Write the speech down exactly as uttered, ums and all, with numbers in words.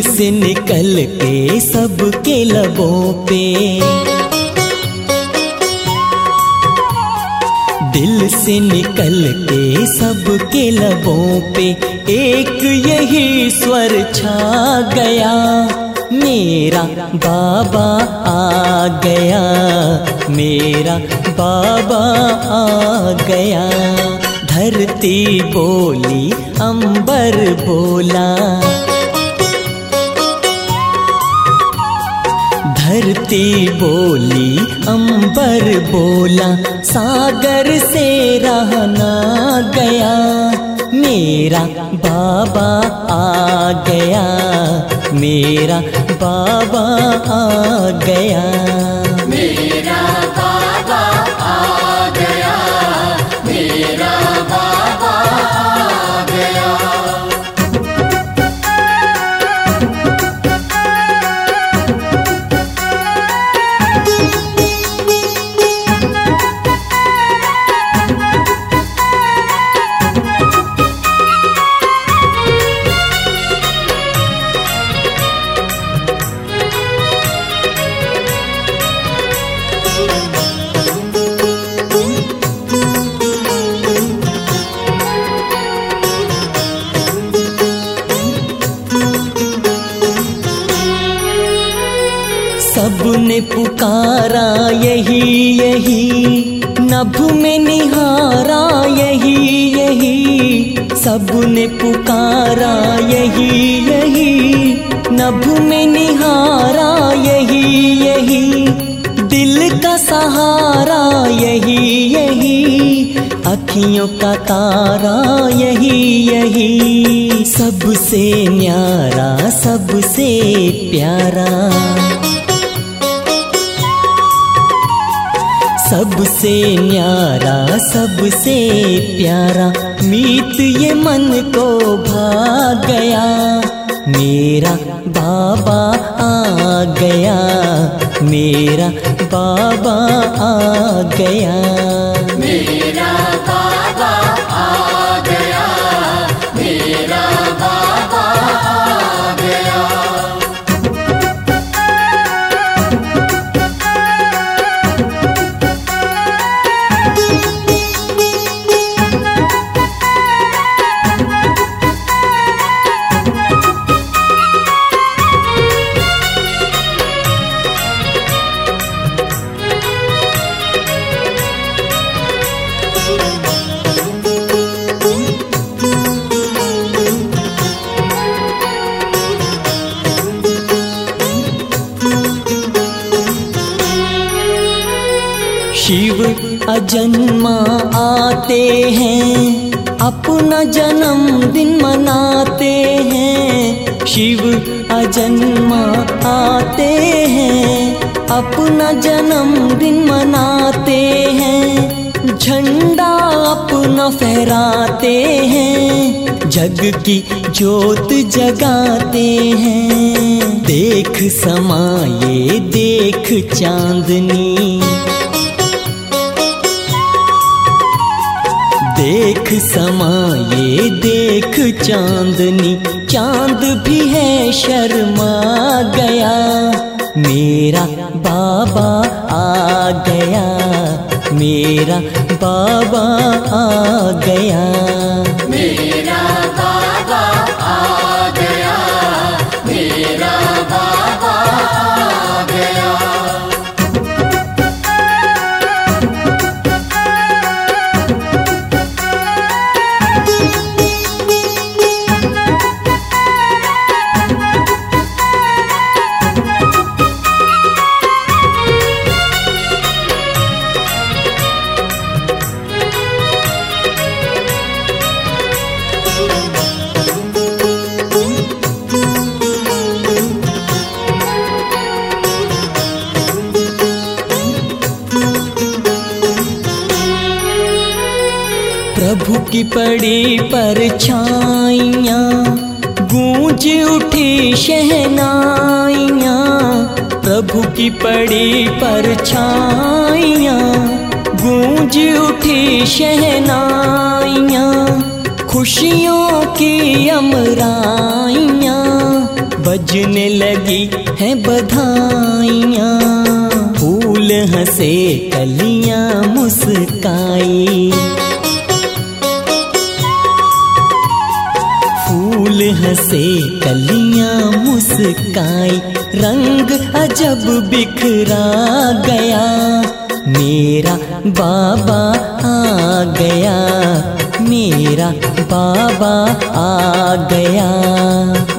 दिल से निकल के सबके लबों पे, दिल से निकल के सबके लबों पे एक यही स्वर छा गया, मेरा बाबा आ गया, मेरा बाबा आ गया। धरती बोली अंबर बोला, धरती बोली अंबर बोला, सागर से रह ना गया, मेरा बाबा आ गया, मेरा बाबा आ गया। मेरा बाबा आ गया, मेरा बाबा आ गया। सबने पुकारा यही यही, नभ में निहारा यही यही, सबने पुकारा यही यही, नभ में निहारा यही यही, दिल का सहारा यही यही, अखियों का तारा यही यही, सबसे न्यारा सबसे प्यारा, सबसे न्यारा सबसे प्यारा, मीत ये मन को भा गया, मेरा बाबा आ गया, मेरा बाबा आ गया। मेरा बाबा आ गया, मेरा बाबा आ गया। शिव अजन्मा आते हैं, अपना जन्मदिन मनाते हैं, शिव अजन्मा आते हैं, अपना जन्मदिन मनाते हैं, झंडा अपना फहराते हैं, जग की ज्योत जगाते हैं। देख समाये देख चांदनी, देख समाये देख चांदनी, चांद भी है शर्मा गया, मेरा बाबा आ गया, मेरा बाबा आ गया। मेरा बाबा आ गया, मेरा बाबा आ गया। प्रभु की पड़ी परछाइयाँ, गूंज उठी शहनाइयाँ, प्रभु की पड़ी परछाइयाँ, गूंज उठी शहनाइयाँ, खुशियों की अमराइयाँ, बजने लगी हैं बधाइयाँ, फूल हंसे कलियाँ मुस्काई। फूल हंसे कलियाँ मुस्काई, रंग अजब बिखरा गया, मेरा बाबा आ गया, मेरा बाबा आ गया।